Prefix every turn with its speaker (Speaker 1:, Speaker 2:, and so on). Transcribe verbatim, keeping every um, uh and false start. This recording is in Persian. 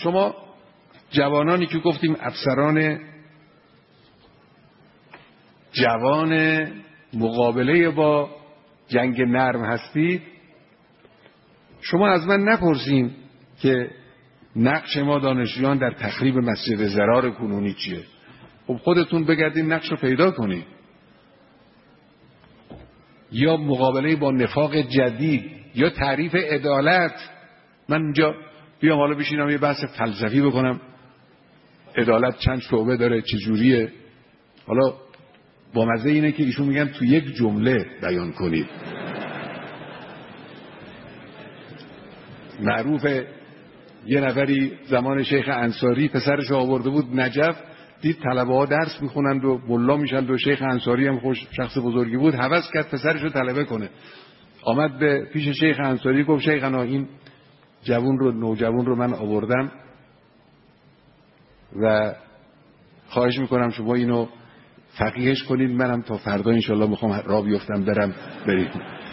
Speaker 1: شما جوانانی که گفتیم افسران جوان مقابله با جنگ نرم هستید، شما از من نپرسین که نقش ما دانشجویان در تخریب مسجد ضرار کنونی چیه. خب خودتون بگردین نقش رو پیدا کنید. یا مقابله با نفاق جدید، یا تعریف عدالت. من اینجا بیام حالا بشینم یه بحث فلسفی بکنم عدالت چند شعبه داره چجوریه، حالا با مزه اینه که ایشون میگن تو یک جمله بیان کنید. معروفه یه نفری زمان شیخ انصاری پسرش آورده بود نجف، دید طلبه ها درس میخونند و ملا میشند و شیخ انصاری هم خوش شخص بزرگی بود، هوس کرد پسرش رو طلبه کنه. آمد به پیش شیخ انصاری گفت شیخنا این جوون رو نوجوان رو من آوردم و خواهش میکنم شما اینو فقیهش کنید، منم تا فردا انشالله میخوام راه بیفتم برم برید.